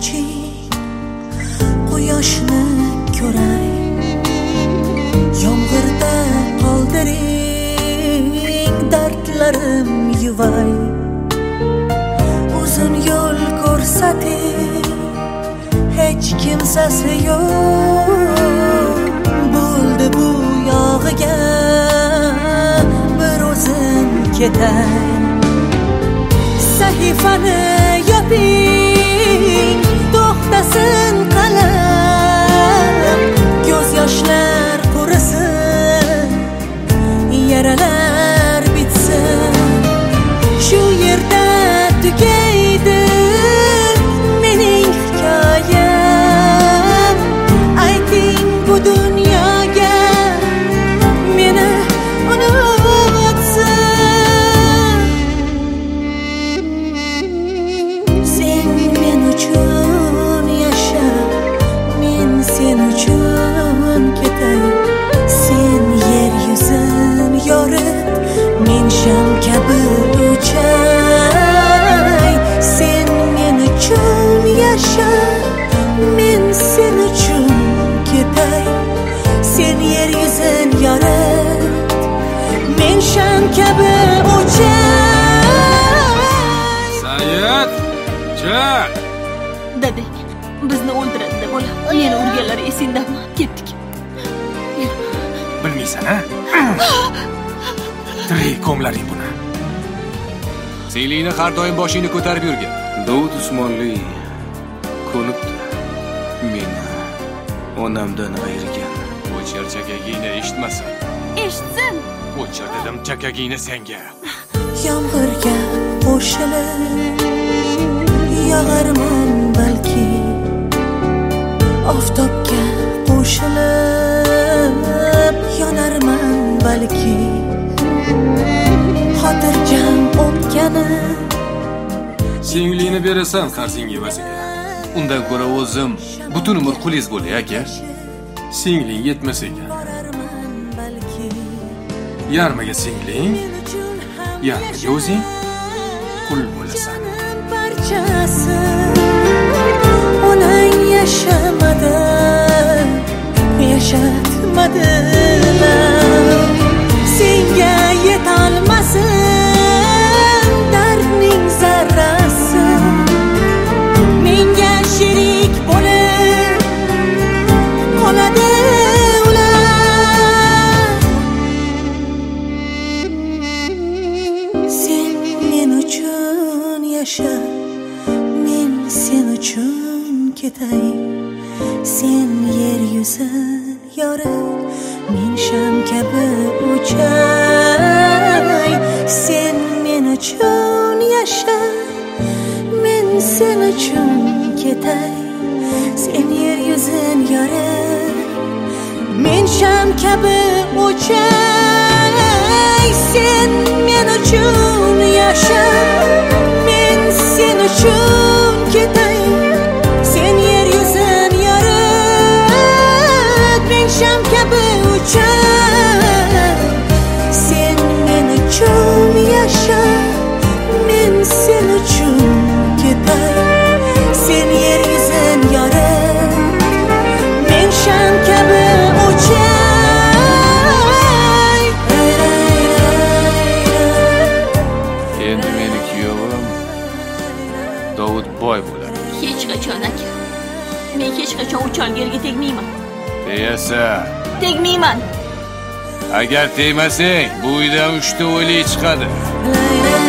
iching quyoshni ko'ray, yomg'irda qoldiring dardlarim yuvay, uzun yo'l ko'rsating hech kimsasi yo'q, bo'ldi bu yog'iga bir o'zim ketay. Sahifani yoping, to'xtasin qalam, ko'z yoshlar qurisin, yaralar bitsin, shu yerda tugaydi mening hikoyam. Ayting bu dunyoga meni unutsin. Sen men uchun yasha, men sen uchun ketay. Sen yer yuzin yorit, men sham kabi uchay. Sen men uchun yasha, men sen uchun ketay. Sen yer yuzin yorit, men sham kabi uchay. Sayyid, chiq! Dadang bizni o'ldiradi deb o'ylab, meni urganlari esingdami? Ketdik. Bilmaysan-a? Tirik ko'mlaring buni. Senlikni har doim boshingni ko'tarib yurgan. Dovud Usmonli ko'nibdi meni onamdan ayirgan. O'chir chakagingni eshitmasin. Eshitsin. O'chir dedim chakagingni senga. Yomg'irga qo'shilib yog'arman balki, oftobga qo'shilib yonarman balki, xotirjam o'tgani Singlingni berasan qarzing evasiga. Undan ko'ra o'zim butun umr quliz bo'lay aka. Singling yetmas ekan. Yarmiga singling, yarmiga o'zing qul bo'lasan. parchasi onang yashamadi, yashatmadilar. Senga yetolmasin dardning zarrasi, menga sherik bo'lib qoladi ular. Sen men uchun yasha, men sen uchun ketay. Sen yer yuzin yorit, men sham kabi uchay. Sen men uchun yasha, men sen uchun ketay. Sen yer yuzin yorit, men sham kabi uchay. Sen men uchun yasha, men sen uchun ketay. Sen yer yuzin yorit, men sham kabi uchay. Sen men uchun yasha, men sen uchun ketay. Sen yer yuzin yorit, men sham kabi uchay. Endi meni kuyovim Dovud boy bo'ladi. Hech qachon aka. Men hech qachon uchalgerga tegmayman. Deyasa, Tegmayman. agar tegmasang, bu uydan 3 ta o'lik chiqadi.